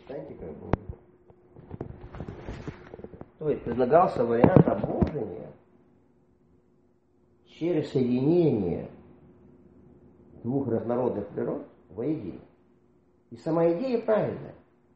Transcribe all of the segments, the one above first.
Станьте как Бог. То есть предлагался вариант обожения через соединение двух разнородных природ воедино. И сама идея правильная.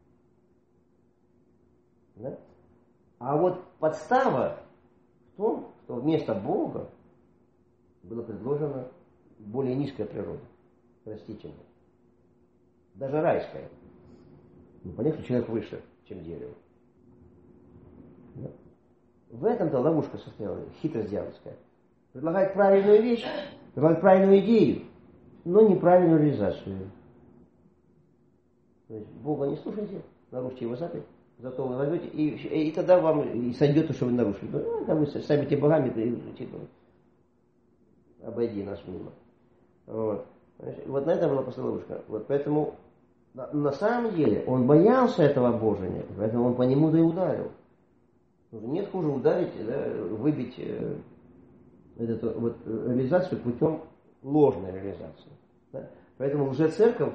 Да? А вот подстава в том, что вместо Бога была предложена более низкая природа, растительная. Даже райская. Ну, понятно, что человек выше, чем дерево. Да? В этом-то ловушка состояла, хитрость дьявольская. Предлагает правильную вещь, предлагает правильную идею, но неправильную реализацию. То есть Бога не слушайте, нарушьте его заповедь, зато вы возьмете, и тогда вам и сойдет то, что вы нарушили. Ну, там вы сами те богами, типа, обойди нас мимо. Вот. Вот на этом была просто ловушка. Вот поэтому на самом деле он боялся этого обожения, поэтому он по нему да и ударил. Нет хуже ударить, да, выбить эту вот реализацию путем ложной реализации. Да? Поэтому лжецерковь,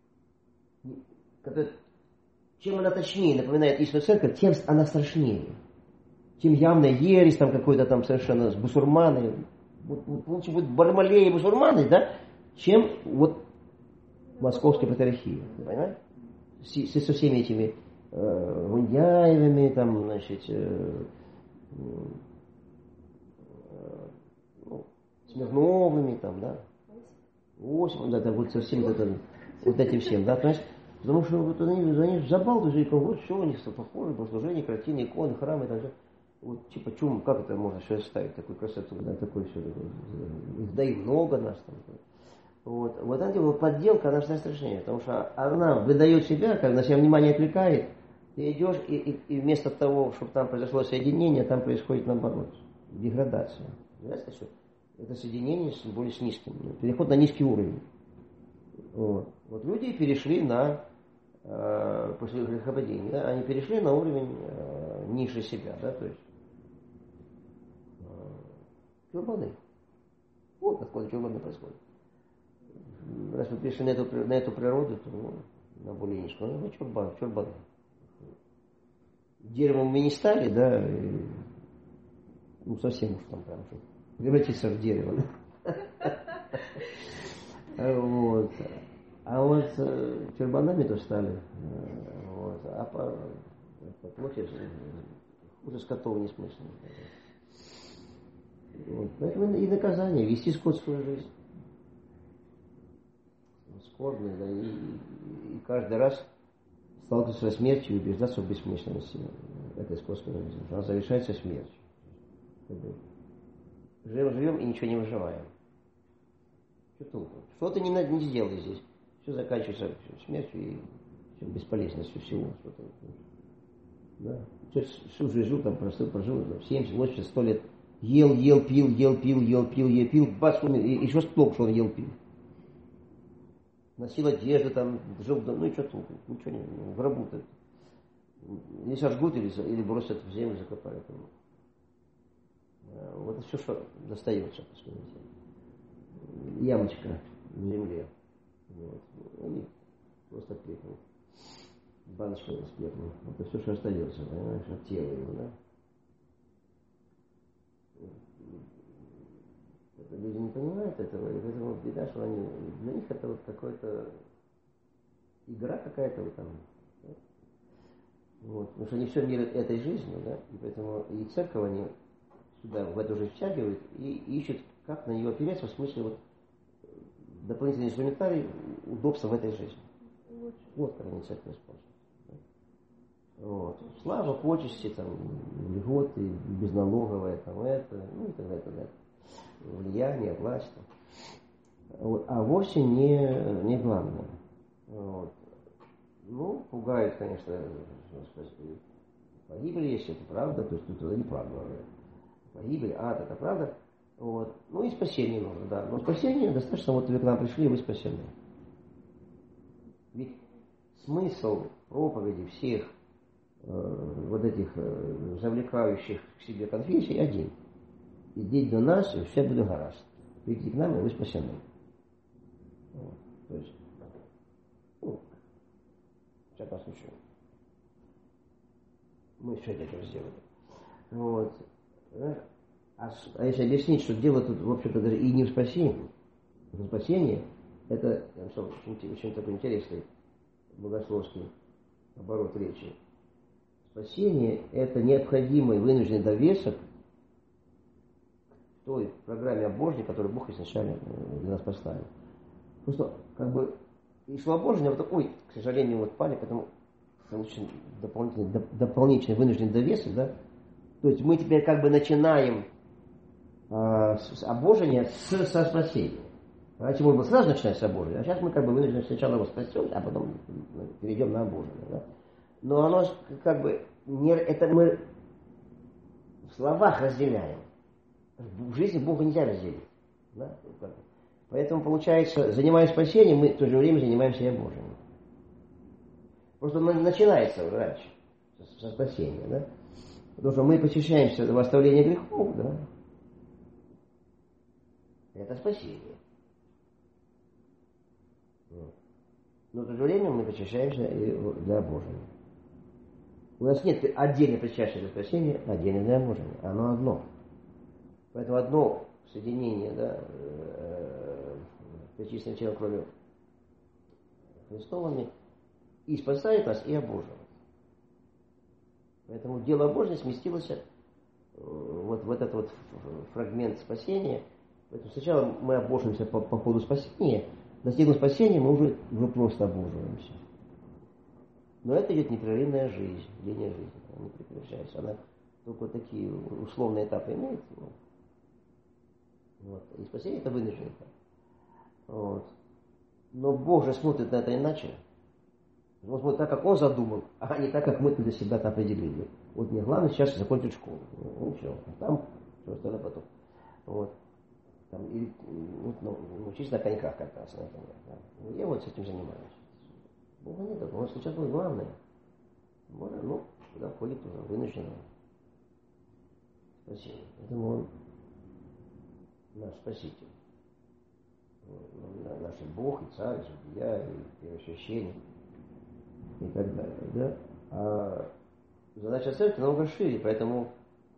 чем она точнее напоминает истинную церковь, тем она страшнее. Тем явно ересь там какой-то там совершенно с бусурманой. Лучше будет Бармалей и бусурманы, да, чем вот московская патриархия. Понимаете? Со всеми этими Гундяевыми, там, значит, Смирновыми, там, да, Осипом, да, вот со всем вот этим всем, да, то есть, потому что вот они забалтывают, вот все у них похоже, богослужение, картины, иконы, храмы, там все. Вот, типа, чум, как это можно сейчас ставить, такую красоту, да, такое все, да и много нас там. Вот это вот подделка, она всегда страшнее, потому что она выдает себя, когда на себя внимание отвлекает, ты идешь, и вместо того, чтобы там произошло соединение, там происходит наоборот, деградация. Знаете, что это соединение более с низким, переход на низкий уровень. Вот люди перешли после грехопадения, да, они перешли на уровень ниже себя, да, то есть чурбаны. Вот откуда чурбаны происходят. Раз вы пришли на эту природу, то на более низкую, ну, чурбаны. Деревом мы не стали, да, ну, совсем уж там прям, чтобы превратиться в дерево. Вот. А вот чурбанами-то стали. Вот. А по плохи хуже скотов не смысленно. Вот. Поэтому и наказание, вести скотскую жизнь. Скорбно, да, и каждый раз сталкиваться со смертью и убеждаться в бессмысленности этой скотской жизни. Она завершается смертью. Живем и ничего не выживаем. Что ты не сделаешь здесь? Все заканчивается смертью и бесполезностью всего. Да. Всю жизнь жил, там прожил 70, 80, 100 лет. Ел, пил, бац, умер. И что толку, что он ел, пил? Носил одежду, там, жил, ну и что толку? Ничего не, в гробу-то. Или сожгут, или бросят в землю, закопают. Вот это все, что достается, посмотрите. Ямочка в земле. Вот. Они просто пеплом. Баночка с пеплом. Это все, что остается, понимаешь, от тела его, да? Это люди не понимают этого, и поэтому беда, что они, для них это вот какая-то игра какая-то вот там. Да? Вот. Потому что они все мир этой жизнью, да, и поэтому и церковь они сюда, в эту жизнь втягивают и ищут, как на нее опереться, в смысле вот дополнительный инструментарий удобства в этой жизни. Вот как они церковь используют. Вот. Слава, почести, там, льготы, безналоговая, там это, ну и так далее. Влияние, власть. Вот. А вовсе не главное. Вот. Ну, пугает, конечно, погибель есть, это правда, то есть тут это неправда. Погибель, ад, это правда. Вот. Ну и спасение нужно, да. Но спасение достаточно, вот вы к нам пришли, и вы спасены. Ведь смысл проповеди всех вот этих завлекающих к себе конфессий один. Идите до нас, и все будет гаразд. Придите к нам, и вы спасены. Вот. То есть, ну, в всяком случае, Мы все для этого сделали. Вот. А если объяснить, что дело тут, в общем-то, даже и не в спасении. Спасение – это очень такой интересный богословский оборот речи. Спасение – это необходимый вынужденный довесок к той программе Божьей, которую Бог изначально для нас поставил. Просто как бы и слова Божьи вот такой, к сожалению, вот пали, поэтому очень дополнительный вынужденный довесок, да. То есть мы теперь как бы начинаем обожение со спасения. Раньше можно было сразу начинать с обожения, а сейчас мы как бы вынуждены сначала его спасем, а потом перейдем на обожение. Да? Но оно как бы не, это мы в словах разделяем. В жизни Бога нельзя разделить. Да? Поэтому получается, занимаясь спасением, мы в то же время занимаемся и обожением. Просто начинается раньше со спасения, да? Потому что мы посвящаемся в оставление грехов, да? Это спасение. Но в то же время мы причащаемся и для обожения. У нас нет отдельно причащения для спасения, отдельно для обожения. Оно одно. Поэтому одно соединение, да, причисленным телом кровью Христовыми и спасает нас, и обоживает. Поэтому дело обожения сместилось вот в этот вот фрагмент спасения. Поэтому сначала мы обожимся по ходу спасения, достигнув спасения, мы уже просто обоживаемся. Но это идет непрерывная жизнь, линия жизни, она не прекращается. Она только вот такие условные этапы имеет. Вот. И спасение это вынужденный этап. Вот. Но Бог же смотрит на это иначе. Он смотрит так, как Он задумал, а не так, как мы для себя это определили. Вот мне главное сейчас закончить школу. Ну все, там все остальное потом. Вот. Там, или учиться на коньках кататься, например. Да. Я вот с этим занимаюсь. Бога нет, он сейчас будет главное. Можно, туда входит уже вынужденное спасение. Поэтому он наш Спаситель. Наш Бог, и Царь, и Судья, и Первосвященник, и так далее. Да? А задача церкви намного шире, поэтому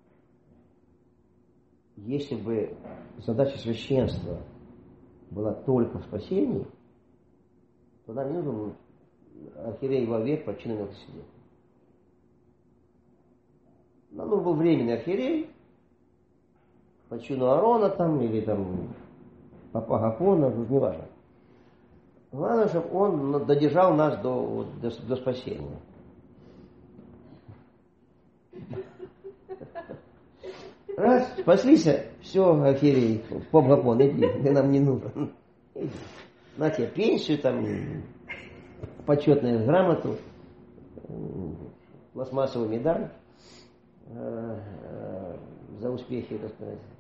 если бы задача священства была только в спасении, то нам не нужен был архиерей вовек по чину Мелхиседека. Нам нужен был временный архиерей по чину Аарона там, или там папа Гапона, тут не важно. Главное, чтобы он додержал нас до спасения. Раз, спаслись, все, архиерей, поп Гапон, иди, ты нам не нужен. Иди. На тебе пенсию, там, почетную грамоту, пластмассовую медаль за успехи, так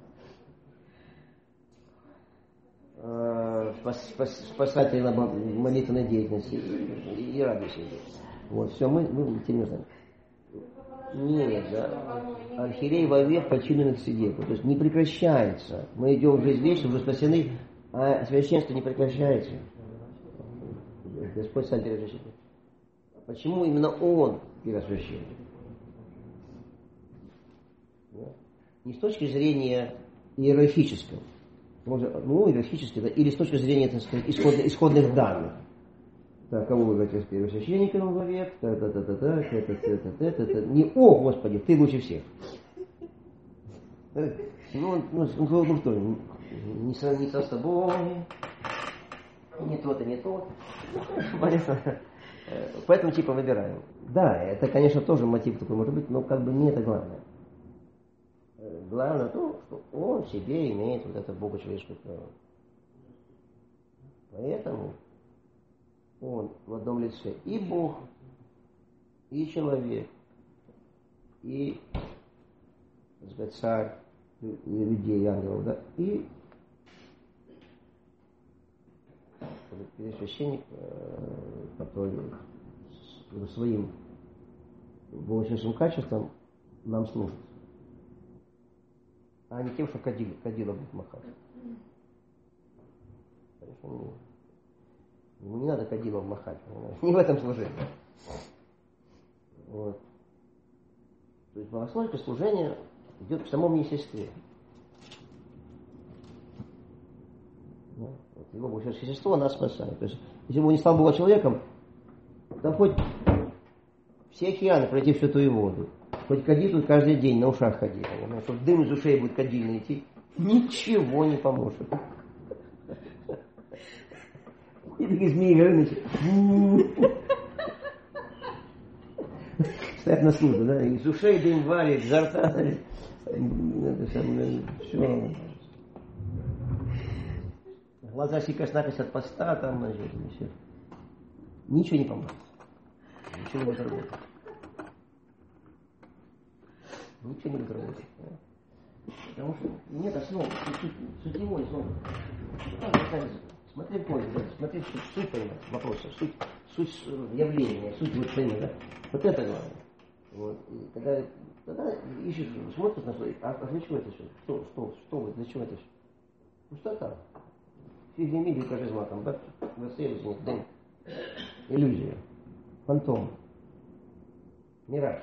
сказать, спасательной молитвенной деятельности и радуйся. Вот, все, мы тебе не знаем. Нет, да. Архиерей вовек по чину Мелхиседеку. То есть не прекращается. Мы идем в жизнь вечную, уже спасены, а священство не прекращается. Господь сам первосвященник. Почему именно Он первосвященник? Не с точки зрения иерархического. Иерархически, да, или с точки зрения, так сказать, исходных данных. Так, кого выбрать первосвященником вовек? Не, о, Господи, ты лучше всех. Кто? Не со собой, не тот и не тот. Поэтому типа выбираем. Да, это, конечно, тоже мотив такой может быть, но как бы не это главное. Главное то, что он в себе имеет вот это богочеловеческое право. Поэтому он в одном лице и Бог, и человек, и, так сказать, царь, и людей, и ангелов, да, и первосвященник, который своим богочеловеческим качеством нам служит. А не тем, что кадила будет махать. Конечно, ему не надо кадилом махать. Не в этом служении. Вот. То есть богословское служение идет в самом естестве. Вот его богословское естество нас спасает. То есть, если бы он не стал Бога человеком, там хоть все океаны пройти всю твою воду. Хоть кади тут каждый день на ушах ходи. Чтобы дым из ушей будет кадильный идти, ничего не поможет. И такие змеи Горынычи стоят на службу, да, из ушей дым валит, изо рта, все. Глаза сикость-накость от поста, там, значит, все. Ничего не поможет. Ничего не будет работать. Ничего не будет работать. Потому что нет основы, сутевой основы. Смотри понял, да? Смотри суть понимать вопроса, суть явления, суть вот понимать, да? Вот это главное. Вот. И тогда ищешь, смотришь на свой, а для чего это все? Что, для чего это все? Пустота. Фигня, кажизма, там, да? Нет, дым. Иллюзия. Фантом. Мираж.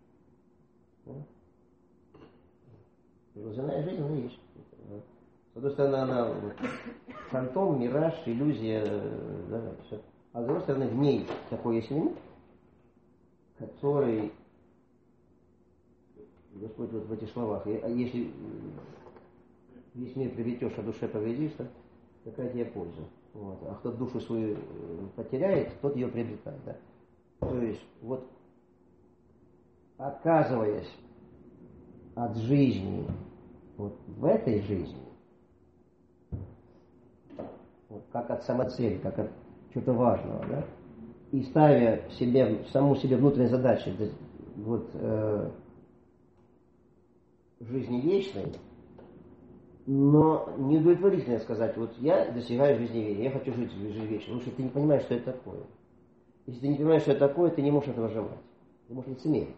Земная жизнь, она есть. С одной стороны, она фантом, мираж, иллюзия, да, все. А с другой стороны, в ней такой есть элемент, который, Господь вот в этих словах, если весь мир приобретешь, а душе повредишь, какая тебе польза? Вот. А кто душу свою потеряет, тот ее приобретает. Да? То есть, вот, отказываясь от жизни, вот в этой жизни, вот, как от самоцели, как от чего-то важного, да, и ставя саму себе внутренние задачи, вот, жизни вечной, но неудовлетворительно сказать, вот я достигаю жизни вечной, я хочу жить в жизни вечной, потому что ты не понимаешь, что это такое. Если ты не понимаешь, что это такое, ты не можешь этого желать. Ты можешь лицемерить.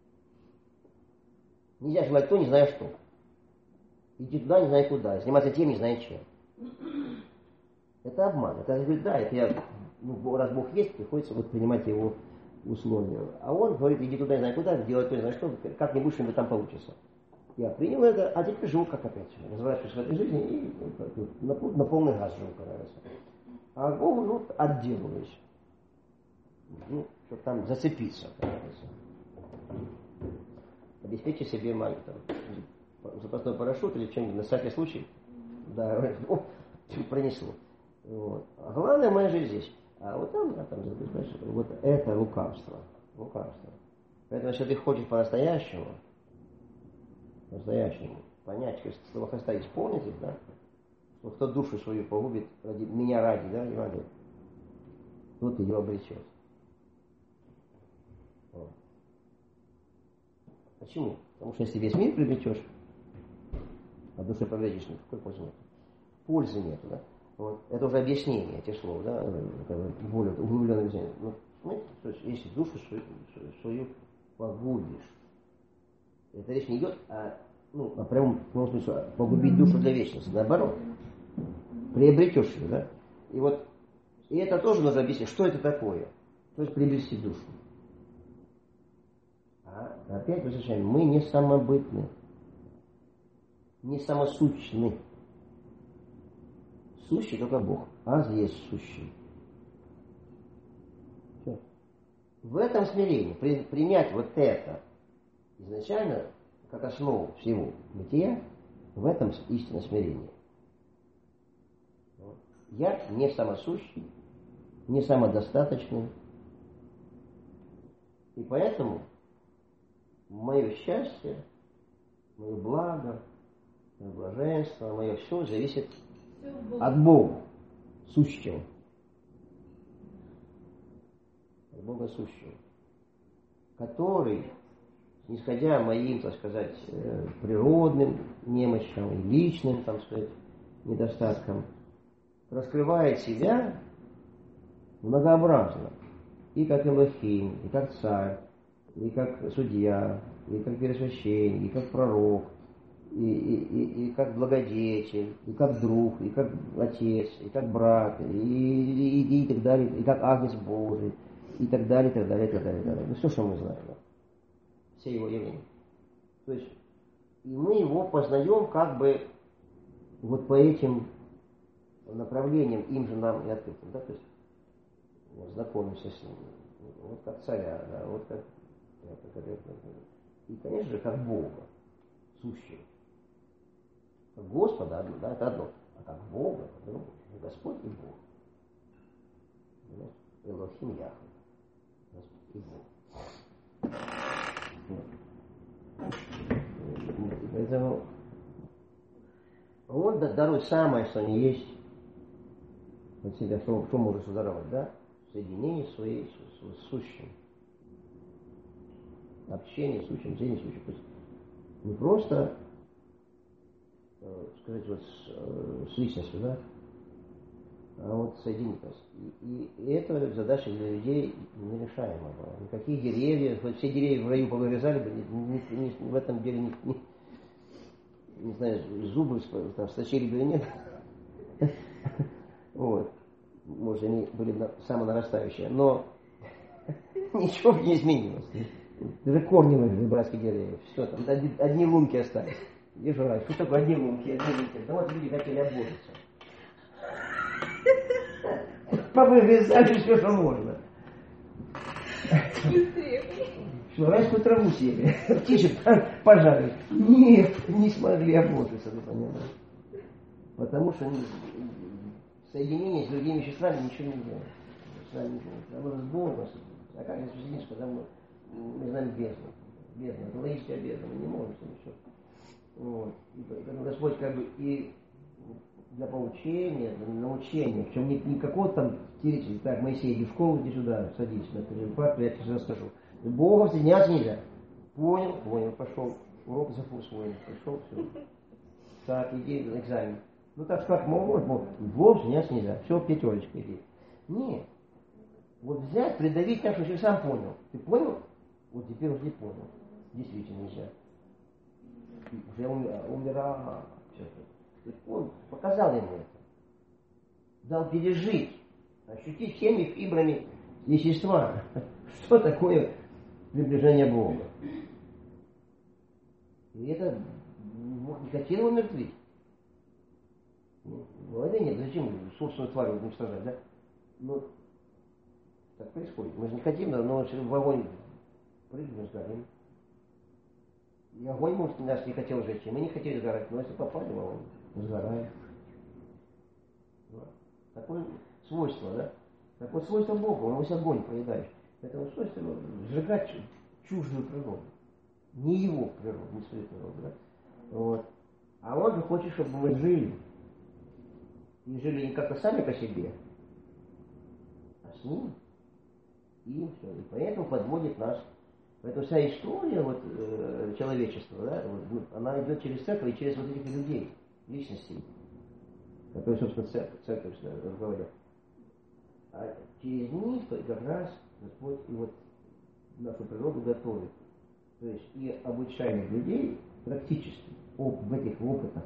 Нельзя желать то, не зная что. Идти туда, не зная куда. Заниматься тем, не зная чем. Это обман. Это говорит, да, это я, раз Бог есть, приходится вот принимать его условия. А он говорит, иди туда, не знаю куда, делай то, не знаю что, как-нибудь что-нибудь там получится. Я принял это, а теперь живу как опять. Разворачиваюсь в этой жизни и на полный газ живу, кажется. А Богу, отделываюсь. Чтобы там зацепиться, кажется. Обеспечить себе запасной парашют или что-нибудь на всякий случай. Да, пронесло. Вот. А главное, моя жизнь здесь. А вот там, вот это лукавство. Поэтому, если ты хочешь по-настоящему понять, что слово Христа исполнить, да, что кто душу свою погубит ради меня ради, да, Евангелия, тот ее обречет. Вот. Почему? Потому что если весь мир приобретешь, а душе повредишь, никакой пользы нет. Пользы нету, да? Вот. Это уже объяснение этих слов, да, более углубленное объяснение. Но, смотрите, то есть, если душу свою погубишь, это речь не идет о прямом смысле погубить душу для вечности, наоборот. Приобретешь ее, да? И это тоже нужно объяснить, что это такое. То есть приобрести душу. А опять возвращаем, мы не самобытны, не самосущны. Сущий только Бог, аз есть сущий. Все. В этом смирении принять вот это изначально как основу всего бытия, в этом истинное смирение. Я не самосущий, не самодостаточный. И поэтому мое счастье, мое благо, мое блаженство, мое все зависит от Бога сущего. От Бога сущего. Который, исходя моим, так сказать, природным немощам и личным, так сказать, недостаткам, раскрывает себя многообразно. И как Элохим, и как царь, и как судья, и как первосвященник, и как пророк, и как благодетель, и как друг, и как отец, и как брат, и так далее, и как агнец Божий, и так далее, и так далее, и так далее, и так далее. Ну, все, что мы знаем. Да. Все его явления. То есть, и мы его познаем как бы вот по этим направлениям, им же нам и открытым, да, то есть вот, знакомимся с ним, вот как царя, да, вот как и, конечно же, как Бога, сущего. Как Господа, да, это одно, а как Бога, это другое. Господь и Бог. Элохим Яхве. Господь и Бог. Вот. Поэтому он дарует самое, что не есть от себя, что может даровать, да? Соединение своей с сущим. Общение с сущим, соединение с сущим. То есть не просто сказать вот с личностью, да? А вот соединить нас. И это задача для людей нерешаемая была. Никаких деревьев, хоть все деревья в раю повырезали бы, в этом деле не знаю, зубы там сточили бы или нет. Вот. Может, они были самонарастающие, но ничего не изменилось. Даже корни нужны братских деревьев. Все, там одни лунки остались. Где же рай? Что такое одни лунки? Да вот люди хотели обложиться. Повырезали все, что можно. Что, райскую траву съели, птичек пожарили. Нет, не смогли обложиться, вы понимаете. Потому что соединение с другими веществами ничего не делает. С нами ничего не делает. Оно с Богом. А как если соединиться, когда мы знаем бездну? Бездна, это логическая бездна, мы не можем с ничего. Вот. И поэтому Господь как бы и для поучения, для научения, причем не какого-то там теоретики, так, Моисей, иди в школу, иди сюда, садись, например, я тебе расскажу. Богом соединяться нельзя. Понял, пошел, урок усвоен, пришел, все. Так, иди на экзамен. Ну так как могут, Богом соединяться нельзя, все, пятерочка, иди. Нет. Вот взять, придавить так, что ты сам понял. Ты понял? Вот теперь уже не понял. Действительно нельзя. Уже умирал. Он показал ему это. Дал пережить, ощутить всеми фибрами естества, что такое приближение Бога. И это Бог не хотел умертвить. Ну, это нет, зачем собственную тварь уничтожать, да? Ну, так происходит. Мы же не хотим, но в огонь прыгнем, сгорим. И огонь, может, нас не хотел жечь, и мы не хотели сгорать, но если попали в огонь, сгораем. Такое свойство, да? Такое свойство Бога, он весь огонь поедает. Это свойство сжигать чуждую природу. Не его природу, не свою природу, да? Вот. А он же хочет, чтобы мы жили. И жили не как-то сами по себе, а с ним. И все. И поэтому подводит нас. Поэтому вся история вот, человечества, да, вот, она идет через церковь и через вот этих людей, личностей, которые, собственно, церковь говорят. А через них как раз Господь и вот нашу природу готовит. То есть и обучаемых людей практически в этих опытах.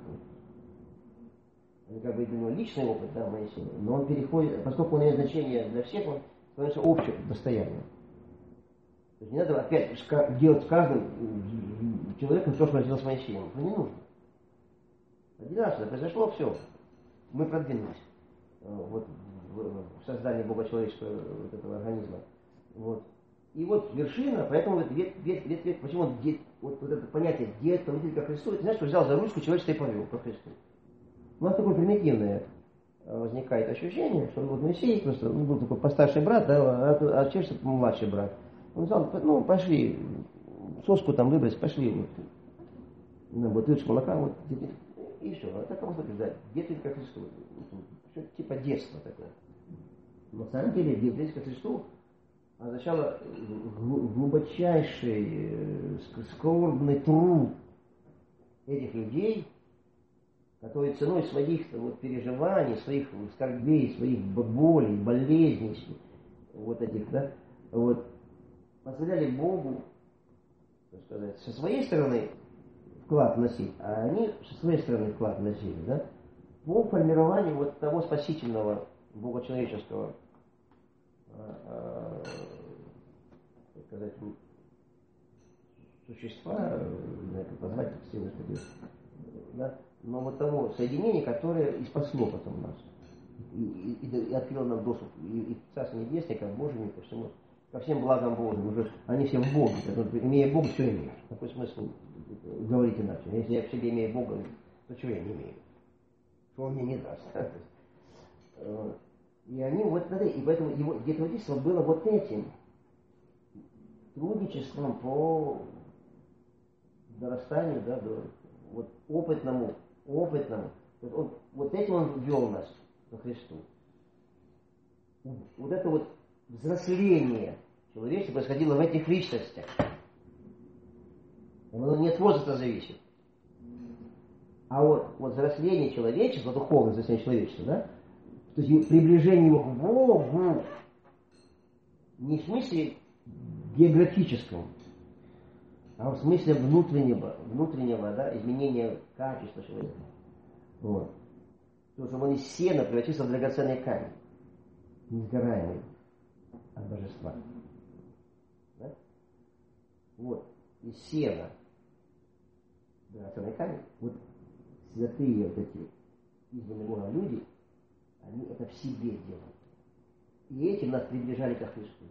Он как бы именно личный опыт, да, Моисея, но он переходит, поскольку он имеет значение для всех, он становится общим достоянием. То есть не надо опять делать с каждым человеком то, что он сделал с Моисеем. Это не нужно. Один раз это произошло, все. Мы продвинулись вот, в создании богочеловеческого вот этого организма. Вот. И вот вершина, поэтому вот ветвь, почему вот это понятие «дед, повелитель ко Христу», это значит, что взял за ручку человечества и повел ко Христу. У нас такое примитивное возникает ощущение, что вот Моисей просто был такой постарший брат, да, а человечество младший брат. Он сказал, ну, пошли, соску там выбрать, пошли, вот, на бутылочку молока, вот, и все. А так можно сказать, детство ко Христу. Что типа детство такое. Но на самом деле, детство ко Христу означало глубочайший, скорбный труд этих людей, которые ценой своих вот, переживаний, своих скорбей, своих болей, болезней, вот этих, да, вот, позволяли Богу, так сказать, со своей стороны вклад вносить, а они со своей стороны вклад вносили, да, по формированию вот того спасительного богочеловеческого, так сказать, существа, как позвать силы, да? Но вот того соединения, которое и спасло потом нас. И открыло нам доступ и к Царству Небесному, ко Божьему, ко всему, ко всем благам Божьим. Уже они все в Боге. Имея Бога, все имеешь. Какой смысл говорить иначе? Если я в себе имею Бога, то чего я не имею? Что он мне не даст? И они вот, и поэтому его детоводительство было вот этим трудничеством по дорастанию, да, вот опытному. Вот этим он ввел нас ко Христу. Вот это вот взросление человечества происходило в этих личностях. Оно не от возраста зависит. А вот взросление человечества, духовное взросление человечества, да, то есть приближение его к Богу не в смысле географическом, а в смысле внутреннего, да, изменения качества человека. Вот. Потому что он из сена превратился в драгоценный камень, несгораемый от божества. Да? Вот. Из сена драгоценный камень. Вот святые вот эти избранные Богом люди, они это в себе делают. И этим нас приближали ко Христу.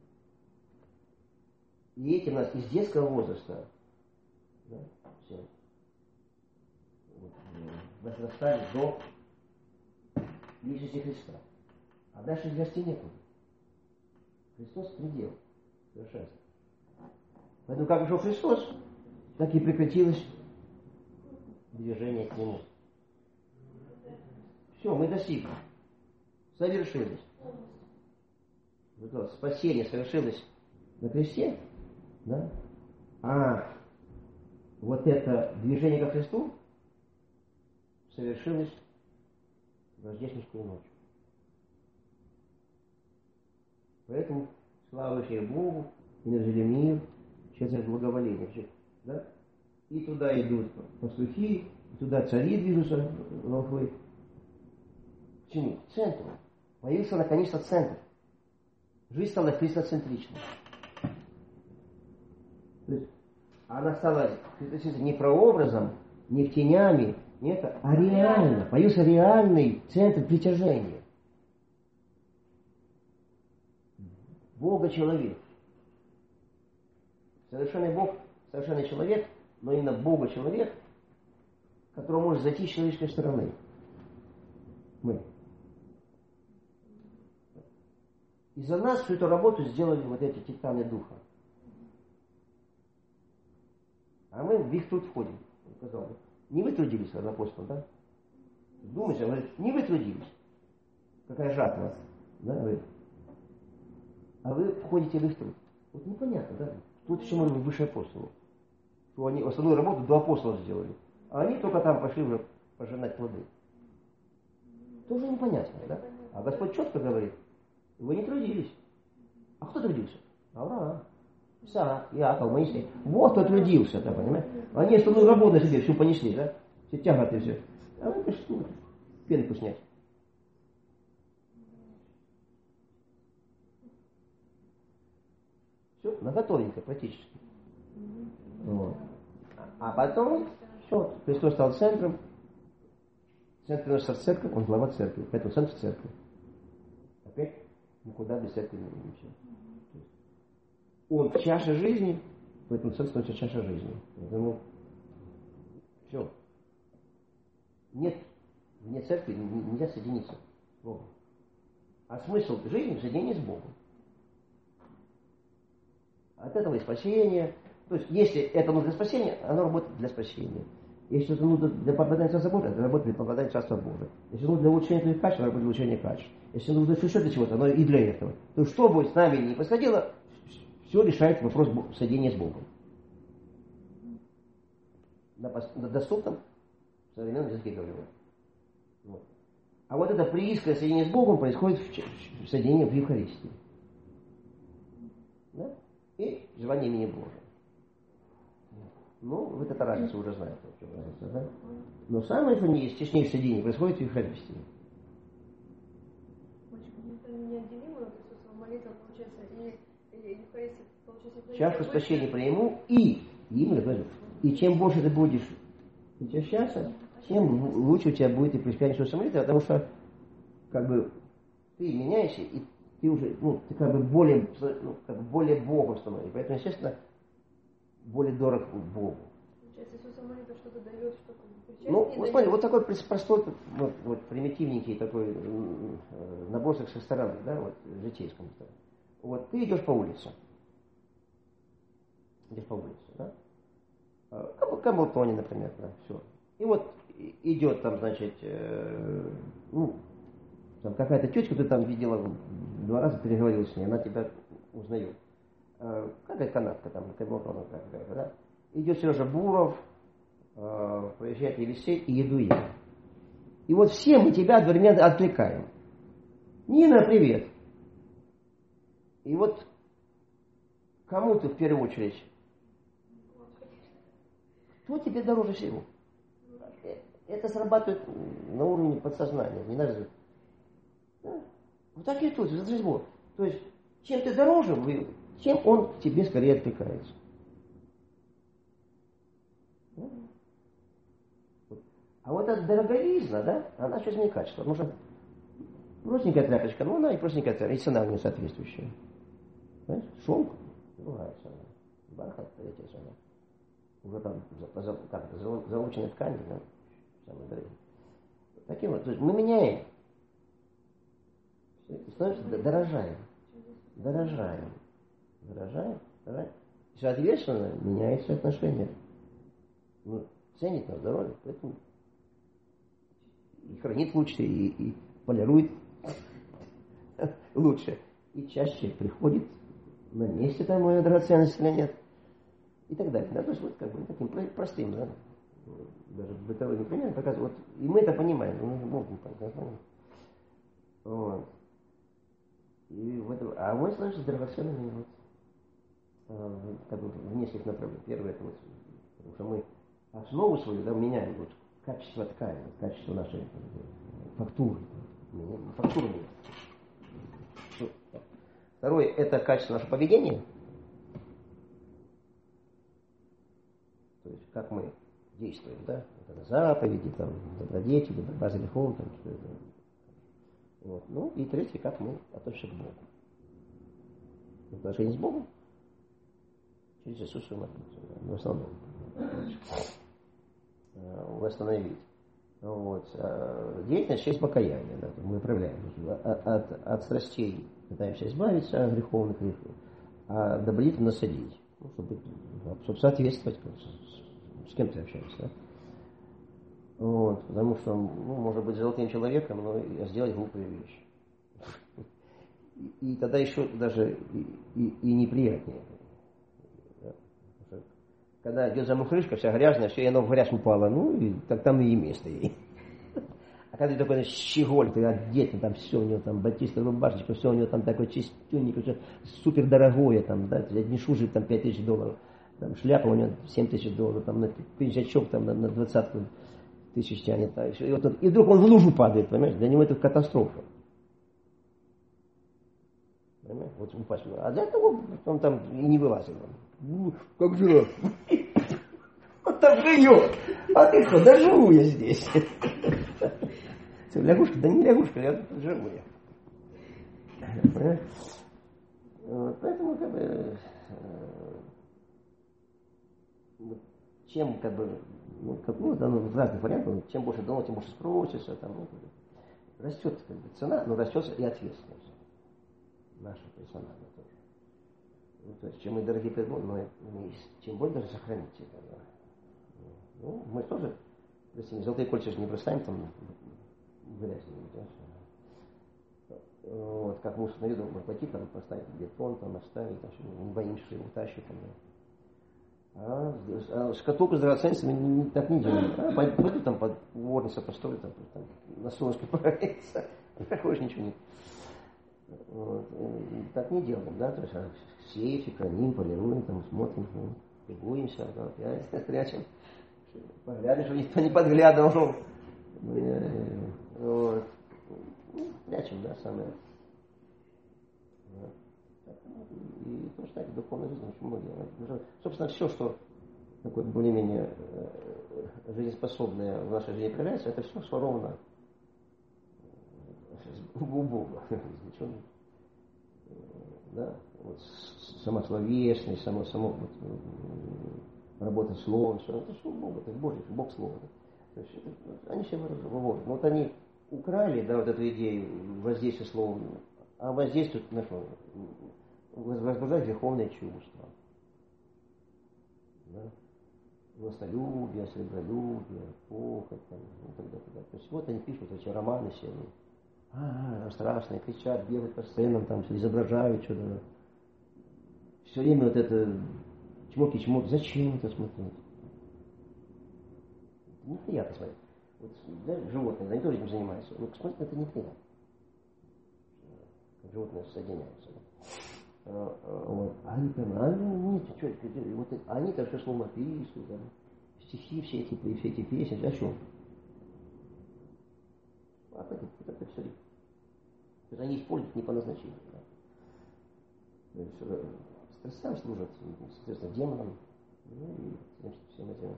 И этим нас из детского возраста, да, все, вот, возрастали до личности Христа. А дальше расти некуда. Христос предел совершенства. Поэтому как ушел Христос, так и прекратилось движение к Нему. Все, мы достигли. Совершилось. Вот, спасение совершилось на кресте, да? А вот это движение ко Христу совершилось в рождественскую ночь. Поэтому слава Богу, и нажили мир, через благоволение. Да? И туда идут пастухи, и туда цари движутся, волхвы. К чему? К центру. Появился наконец-то центр. Жизнь стала христоцентричной. То есть она стала не прообразом, не тенями, не это, а реально. Появился реальный центр притяжения. Бога-человек. Совершенный Бог, совершенный человек, но именно Бога-человек, которого может зайти с человеческой стороны. Мы. И за нас всю эту работу сделали вот эти титаны духа. А мы в их труд входим. Он сказал, не вы трудились, апостол, да? Думаете, он говорит, не вы трудились. Какая жатва, да, говорит. А вы входите в их труд. Вот непонятно, да? Тут почему они выше апостолов. Что они основную работу до апостолов сделали. А они только там пошли уже пожинать плоды. Тоже непонятно, да? А Господь четко говорит, вы не трудились. А кто трудился? Авраам, Исаак, Иаков, Моисей. Вот кто трудился, да, понимаете? Они основную работу на себе всю понесли, да? Все тяготы все. А вы пришли пенку снять. Все, наготовенько, практически. Вот. А потом, все, Христос стал центром. Центр наша церковь, он глава церкви. Поэтому центр церкви. Опять никуда без церкви не ничего. Он в чаше жизни, поэтому церковь становится чаша жизни. Поэтому все. Нет, вне церкви нельзя соединиться с Богом. А смысл жизни в соединении с Богом. От этого и спасение. То есть, если это нужно для спасения, оно работает для спасения. Если это нужно для попадания в Царство Божие, это работает для попадания в Царство Божие. Если нужно для улучшения твоих качеств, оно работает для улучшения качеств. Если нужно еще для чего-то, оно и для этого. То есть, что бы с нами ни происходило, все решает вопрос соединения с Богом. На доступном современном языке говорю. Вот. А вот это близкое соединение с Богом происходит в соединении в Евхаристии. Да? И желание имени Божия. Ну, вы это разницу уже знаете. Да? Но самое естественнейшее соединение происходит в Евхаристии. Это неотделимо от Иисусова молитва, получается, и Евхаристия, получается... Чашу спасения приму и Именно, говорю. И чем больше ты будешь очищаться, тем лучше у тебя будет и преуспеяние самолета, потому что как бы ты меняешься, и ты уже, ты как бы более Богом становишься. Поэтому, естественно, более дорог Богу. Получается, Иисус самолета что-то дает, что-то причастие Вот смотри, вот такой простой, примитивненький такой набросок со стороны, да, вот, житейском. Вот ты идешь по улице. Да? Камблтоне, например, да, все. И вот идет там, значит, там какая-то тетка, ты там видела, 2 раза переговорила с ней, она тебя узнает. Какая канатка там, Камблтона какая-то, да? Идет Сережа Буров, проезжает Елисей, и еду я. И вот все мы тебя одновременно отвлекаем. Нина, привет. И вот кому ты в первую очередь? Кто тебе дороже всего? Это срабатывает на уровне подсознания. Не надо. Да? Вот так и тут, за Бог. То есть, чем ты дороже, тем он к тебе скорее отвлекается. А вот эта дороговизна, да, она что-то не качество. Потому что простенькая тряпочка, она и простенькая тряпочка, и цена у нее соответствующая. Понимаешь? Шелк, другая цена. Бархат, третья цена. Уже там заученной ткани, да, самое дорогое. Таким вот, то есть мы меняем. Становится, дорожаем. И, соответственно, меняется отношение. Ценит на здоровье, поэтому и хранит лучше, и полирует лучше. И чаще приходит на месте там моя драгоценность или нет. И так далее. Да? То есть вот как бы таким простым, да, даже бытовым примером показывают. Вот, и мы это понимаем, мы можем понять. Вот. И в этом, а мы, значит, с драгоценными как бы в нескольких направлениях. Первое, это вот, потому что мы основу свою, да, меняем вот качество ткани, качество нашей фактуры. Фактуру меняем. Второе, это качество нашего поведения. То есть, как мы действуем, да? Это заповеди, там, добродетели, борьба за грехом, там, что это. Вот. Ну, и третье, как мы относимся к Богу. В отношении с Богом через Иисуса в основном. Восстановить. Вот. Деятельность через покаяние. Да, мы управляем. От страстей пытаемся избавиться греховных, а добродетель насадить. Чтобы соответствовать, с кем ты общаешься. Да? Вот, потому что, может быть золотым человеком, но сделать глупые вещи. И тогда еще даже и неприятнее. Когда идет замухрышка, вся грязная, все, и она в грязь упала, и так там и место ей. А когда такой щеголь, ты одет, там все у него, там батистовая рубашечка, все у него там такое чистенькое, все супер дорогое, там, да, не шужит там $5000, там шляпа у него $7000, там на пиджачок там на 20 тысяч тянет, и вдруг он в лужу падает, понимаешь, для него это катастрофа. Понимаешь? Вот упасть. А для того он там и не вылазит. Как жираф. Он там живет. А ты что, да живу я здесь. Лягушка, да не лягушка, я тут живу я. Понимаешь? Вот, поэтому как бы чем как бы оно в разных вариантах, чем больше дано, тем больше спросится, там, растет как бы цена, но растет и ответственность. Наша персональная тоже. То есть, чем мы дорогие предметы, но чем больше даже сохранить себя. Да. Мы тоже, простите, золотые кольца же не бросаем там в грязь. Вот, как муж на виду, мы пойти там поставить бетон, там оставить, там, не боимся, что его утащит. А шкатулку с драгоценностями так не делаем. Пойду там под горница построить, там на солнышке погреться. Такое ничего не. Вот. Так не делаем, да, то есть в сейфе храним, полируем, там смотрим, любуемся, опять прячем, поглядим, чтобы никто не подглядывал. Вот. Прячем, да, самое. Вот. И тоже так, духовная жизнь очень много делает. Собственно, все, что такое более-менее жизнеспособное в нашей жизни проявляется, это все своровано у Бога. Да? Вот сама словесность, само вот, работа словом, все, это все Бог, это Божий, Бог Слово. Да? То есть, они все выводят. Вот они украли, да, вот эту идею воздействия словом, а воздействуют на что? Возбуждать греховные чувства. Да? Властолюбие, сребролюбие, похоть, там, и так далее. То есть вот они пишут эти романы все. Страшные, кричат, бегают по сценам, там, изображают что-то. Все время вот это чмоки. Зачем это смотреть? Это неприятно смотреть. Вот, да, животные, они тоже этим занимаются. Но смотреть это неприятно. Как животные соединяются. Вот. Они прям, нет, что, вот, они так все словно описывают, да. Стихи все эти песни, о чем? Это все. То есть они используют не по назначению. Да. То есть страстям служат, соответственно, демонам, ну и всем этим.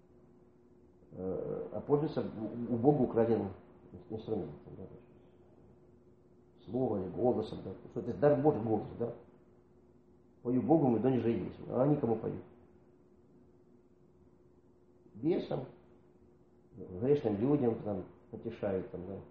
А пользуются у Бога украденным инструментом. Да, слово или голосом. Да. Что это дар Божий голос, да? Пою Богу, мы до ниже есть. А они кому поют? Бесам, грешным людям там, потешают там, да.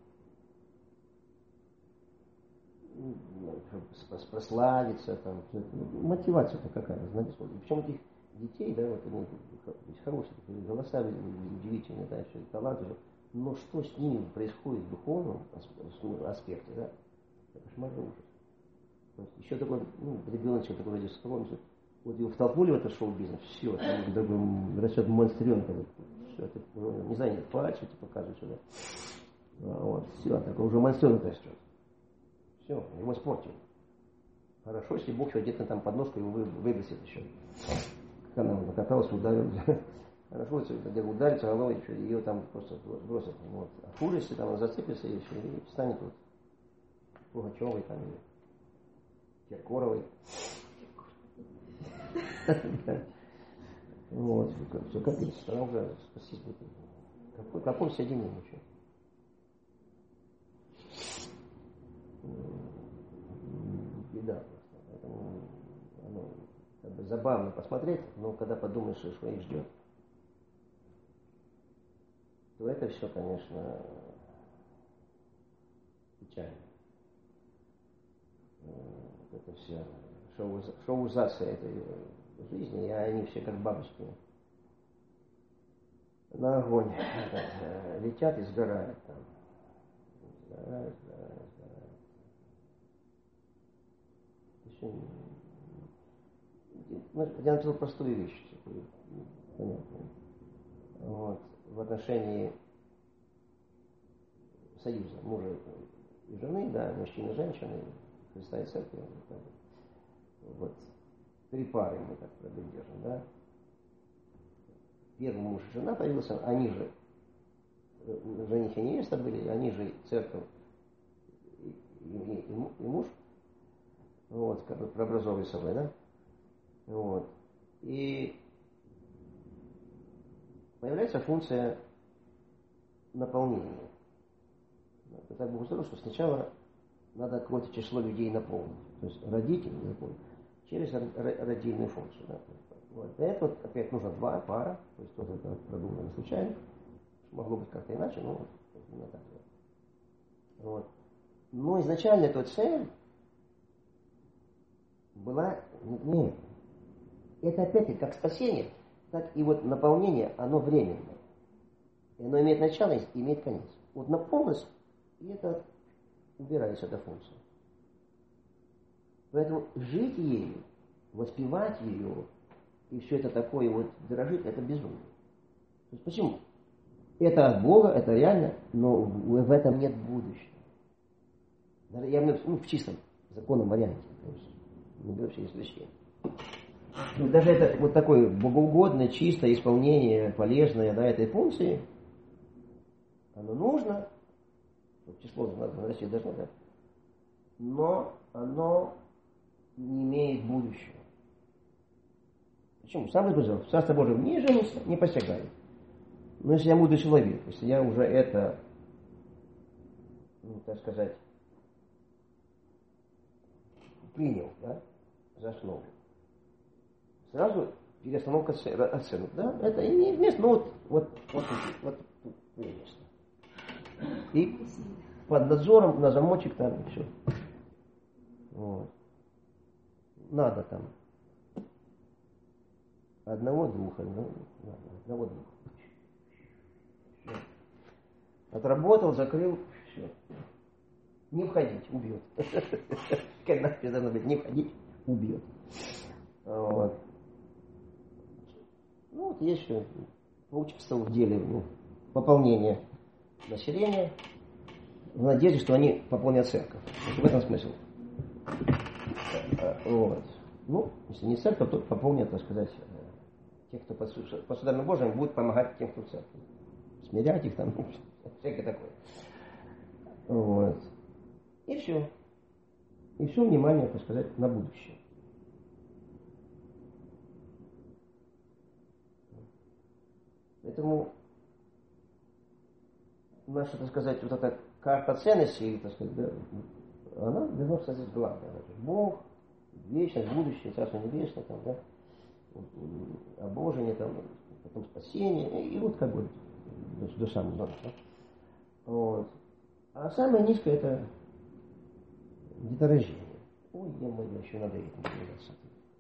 Прославиться там. Мотивация-то какая, знаете, причем этих детей, да, вот они хорошие, голоса удивительные, да, все таланты, но что с ними происходит в духовном аспекте, да, это кошмарный ужас. То есть еще такой, ребеночек такой вроде скромный, вот его втолкнули в этот шоу-бизнес, все, там растет монстренка, все, это, не знаю, пальцы показывают сюда, вот, все, такой уже монстренка растет. Все, его испортили. Хорошо, если Бог где-то там подножку его выбросит еще. Как она накаталась, ударил. Хорошо, если ударится головой, еще, ее там просто бросят. Вот. А хуже, если там она зацепится еще и встанет вот Пугачевой там или Киркоровой. Вот, все капец, она уже спастись будет. Какой соединение еще? Беда просто. Поэтому оно как бы забавно посмотреть, но когда подумаешь, что их ждет, то это все, конечно, печально. Это все шоуизация этой жизни, и они все как бабочки на огонь летят и сгорают там. Сгорают. Я написал простую вещь, понятную. Вот, в отношении союза мужа и жены, да, мужчины и женщины, Христа и Церкви. Вот, 3 пары мы так держим, да. Первый муж и жена появился, они же жених и невеста были, они же церковь и муж. Вот, как бы прообразовывая собой, да? Вот. И появляется функция наполнения. Это так Бог устроил, что сначала надо какое-то число людей наполнить. То есть родителей наполнить через родильную функцию. Да? Вот. Для этого опять нужно 2 пара, то есть тоже это продумано случайно. Могло быть как-то иначе, но вот именно так. Вот. Но изначально эта цель была не это опять-таки как спасение, так и вот наполнение, оно временное. И оно имеет начало и имеет конец. Вот наполнилось, и это убирается эта функция. Поэтому жить ею, воспевать ее, и все это такое вот дорожить, это безумие. То есть почему? Это от Бога, это реально, но в этом нет будущего. Я имею в чистом законном варианте. То есть, не беру все исключения. Даже это вот такое богоугодное, чистое исполнение, полезное, да, этой функции, оно нужно, число нарастить должно, да, но оно не имеет будущего. Почему? Сам Господь сказал, Царство Божие не женится, не посягает. Но если я мудрый человек, если я уже это, так сказать, принял, да, за основу, сразу перестановка оценок, да, это не место, ну вот место. И под надзором на замочек там и все. Вот. Надо там одного-двух. Отработал, закрыл, все. Не входить, убьет. Когда должно быть не входить, убьет. Вот. Ну вот есть что поучаствовал в деле пополнения населения в надежде, что они пополнят церковь. Вот в этом смысл. Вот. Ну, если не церковь, то пополнят, так сказать, те, кто по сударям Божьим будут помогать тем, кто в церкви. Смирять их там, всякое такое. Вот. И все. И все внимание, так сказать, на будущее. Поэтому наша, так сказать, вот эта карта ценностей, так сказать, да, она должна сказать главное. Бог, вечность, будущее, Царство Небесное, там, да, обожение, там, потом спасение, и вот как бы до самого. Да? Вот. А самое низкое это деторождение. Ой, я еще надо этим заниматься.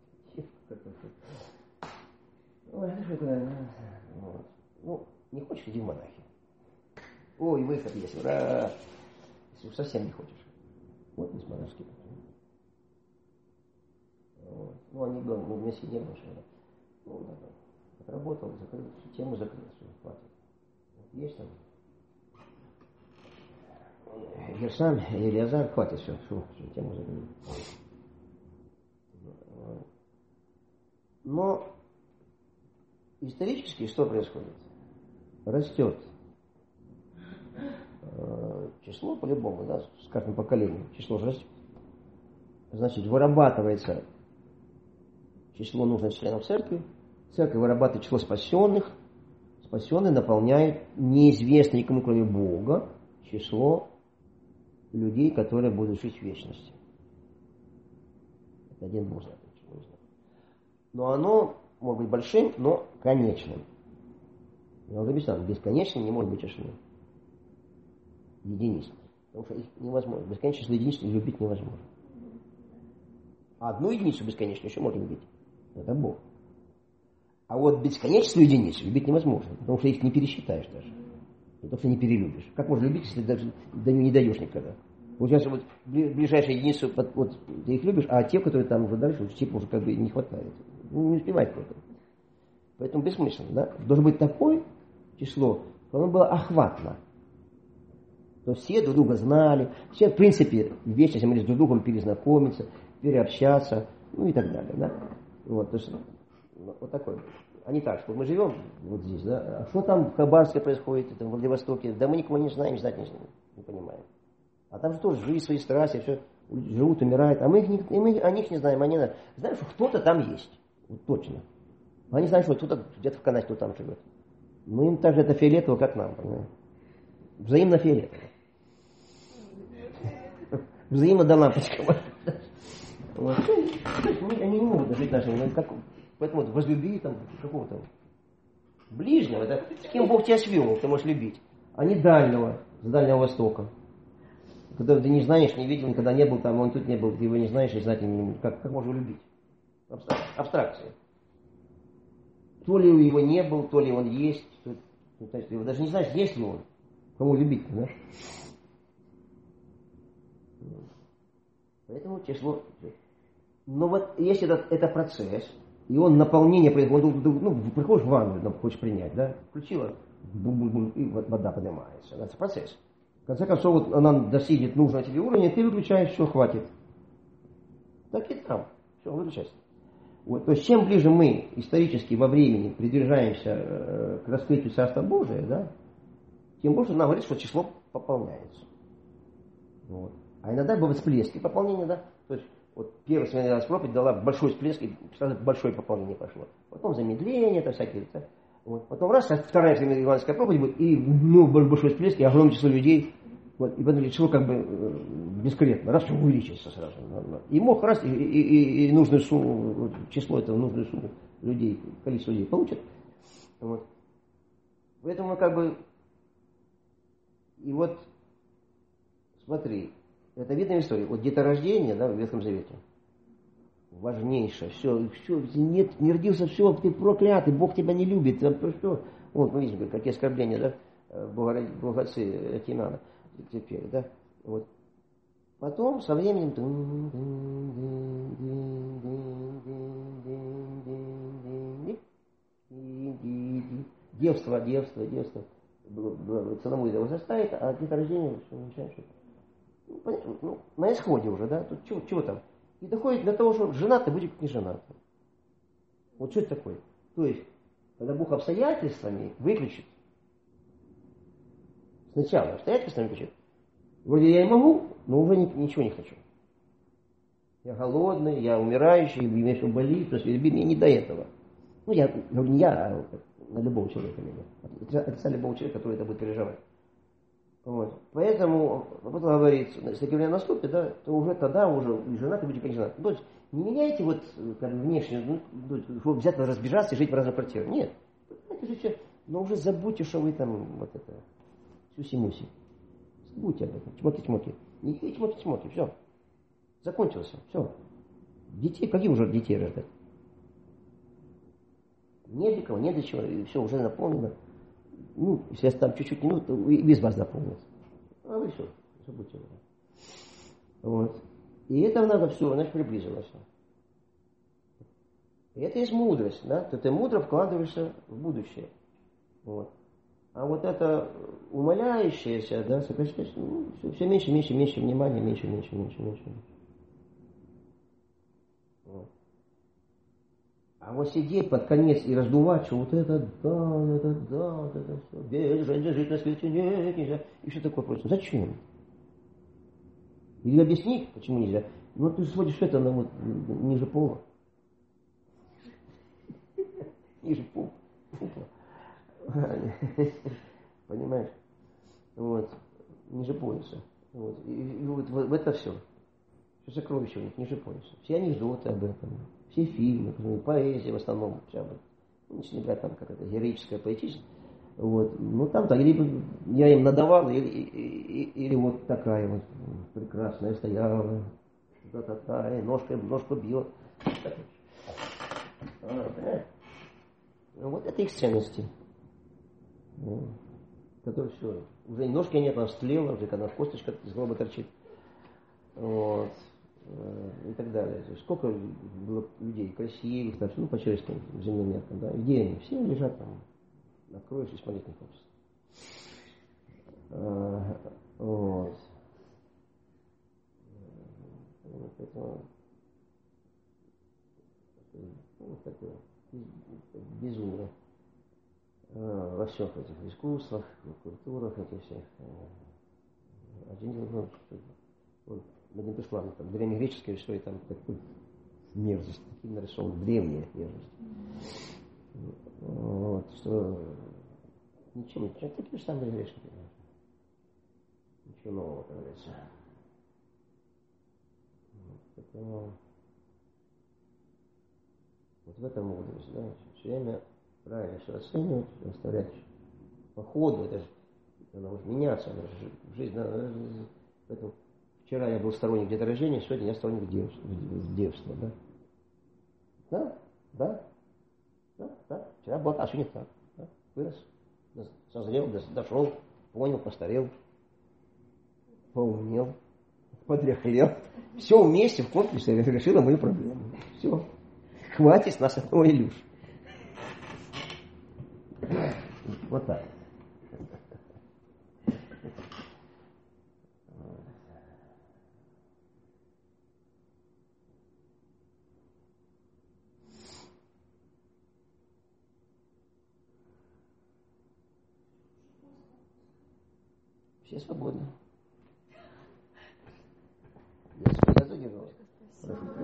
Ой, ну что куда? Вот. Ну, не хочешь, иди в монахи. Ой, выход есть, ура! Если уж совсем не хочешь. Вот есть монашки. Вот. Ну, они были, ну, вместе не было, что ну, да. Отработал, закрыл, тему закрыл, все, хватит. Вот есть там. Гершам, Елиазар, хватит, все, тему закрыл. Но исторически что происходит? Растет число по-любому, да, с каждым поколением число же растет. Значит, вырабатывается число нужных членов церкви, церковь вырабатывает число спасенных, спасенные наполняют неизвестное никому, кроме Бога, число людей, которые будут жить в вечности. Это один Бог знает. Но оно может быть большим, но конечным. Я уже объяснял, бесконечным не может быть число единиц. Потому что их невозможно. Бесконечное число единиц любить невозможно. А одну единицу бесконечно еще можно любить. Это Бог. А вот бесконечную единицу любить невозможно. Потому что их не пересчитаешь даже. Потому что не перелюбишь. Как можно любить, если ты даже до нее не дойдешь никогда? Получается, вот ближайшую единицу вот, ты их любишь, а те, которые там уже дальше, типа уже как бы не хватает. Не успевает кто-то. Поэтому бессмысленно, да? Должно быть такое число, чтобы оно было охватно. То все друг друга знали, все, в принципе, в вечности могли друг с другом перезнакомиться, переобщаться, ну и так далее, да? Вот, то есть, вот такой. А не так, что мы живем вот здесь, да? А что там в Хабаровске происходит, там, в Владивостоке? Да мы никого не знаем, знать не понимаем. А там же тоже живут свои страсти, все живут, умирают, а мы о них не знаем, они знают, что кто-то там есть, вот точно. Они знают, что кто-то где-то в Канаде, кто там живет. Ну им также это фиолетово, как нам, понимаете? Взаимно фиолетово. Взаимно до лампочка. Вот. Они не могут жить нашим. Поэтому возлюби там какого-то ближнего. Это с кем Бог тебя свел, ты можешь любить. А не дальнего, с Дальнего Востока. Когда ты не знаешь, не видел, никогда не был там, он тут не был, ты его не знаешь и знать не как можно любить. Абстракция. То ли его не был, то ли он есть. Ты его даже не знаешь, есть ли он. Кому любить, да? Поэтому число... Но вот если это процесс, и он наполнение происходит, ну, приходишь в ванну, хочешь принять, да? Включила, и вода поднимается. Это процесс. В конце концов, вот она достигнет нужного тебе уровня, ты выключаешь, все, хватит. Так и там. Все, выключайся. Вот, то есть, чем ближе мы исторически во времени приближаемся к раскрытию Царства Божия, да, тем больше нам говорит, что число пополняется. Вот. А иногда бывают всплески пополнения, да. То есть Вот первая современная проповедь дала большой всплеск, и сразу большое пополнение пошло. Потом замедление, это всякие. Да? Вот. Потом раз, вторая евангельская проповедь будет, и большой всплеск, и огромное число людей. Вот. И потом число как бы бесконечно, раз увеличится сразу. И мог раз, и нужную сумму, число этого, нужную сумму людей, количество людей получит. Вот. Поэтому как бы, и вот, смотри, это видная история. Вот деторождение, да, в Ветхом Завете. Важнейшее. Все, нет, не родился, все, ты проклятый, Бог тебя не любит. Что? Вот, мы видим, какие оскорбления, да, богоотцы Кинана теперь, да. Вот. Потом, со временем, девство. Целомудрие возрастает, а деторождение, что уменьшает, что на исходе уже, да, тут чего там? И доходит до того, что женатый будет не женатый. Вот что это такое? То есть, когда Бог обстоятельствами выключит, сначала обстоятельствами выключит, вроде я и могу, но уже ничего не хочу. Я голодный, я умирающий, мне все болит, то есть мне не до этого. Ну, я говорю, не я, а на любого человека. От лица любого человека, который это будет переживать. Вот. Поэтому, вот говорится, если время наступит, да, то уже тогда уже и женатый будет, конечно, женат. То есть не меняйте вот как внешне, чтобы взять разбежаться и жить в разных квартирах. Нет. Живите, но уже забудьте, что вы там вот это, сюси-муси. Забудьте об этом. Чмоки-чмоки. Никакие чмоки-чмоки. Все. Закончился. Все. Детей, какие уже детей рождать? Нет для кого, нет для чего. И все, уже наполнено. Ну, если там чуть-чуть минут, то и без вас заполнится. А вы все, забудьте его. Вот. И это надо все, значит, приблизилось. И это есть мудрость, да? Ты мудро вкладываешься в будущее. Вот. А вот это умаляющееся, да, сокращаешься, все меньше внимания, меньше. Вот. А вот сидеть под конец и раздувать, что вот это все, без жить на свете нельзя. И все такое прочее. Зачем? Или объяснить, почему нельзя. Ну, ты сводишь это на вот ниже пола. Ниже пола. Понимаешь? Вот. Ниже пояса. Вот. И вот в это все. Все сокровища у них ниже пояса. Все анекдоты об этом. Все фильмы, поэзия в основном. Ну, если не брать там какая-то героическая, поэтическая. Вот. Ну там-то либо я им надавал, или вот такая вот прекрасная стояла. Та-та-та, и ножку бьет. Вот это их ценности. Которые все. Уже ножки нет, она встлела, уже когда косточка из гроба торчит. Вот. И так далее. Сколько было людей красивых, там, ну, по человеческим земным меркам, да, где они? Все лежат там, откроешь и смотреть не хочется. Вот. Это вот такое безумие во всех этих искусствах, культурах этих всех. Один прислал, там, древнегреческая история, там такой мерзость, такие нарисованы, древняя мерзость. Вот, что ничего, такие же самые грешники. Ничего нового, как говорится. Поэтому вот в этом мудрость, да, все время правильно все оценивать, оставлять по ходу, это же она может меняться, она же жизнь, да, поэтому вчера я был сторонник деторождения, сегодня я сторонник девства, да? Да. Вчера был, а сегодня так. Да? Вырос, созрел, дошел, понял, постарел, поумнел, подряхлел. Все вместе в комплексе решило мою проблему. Все. Хватит с нас этого Илюш. Вот так. Все свободны. Я задержался. шутка.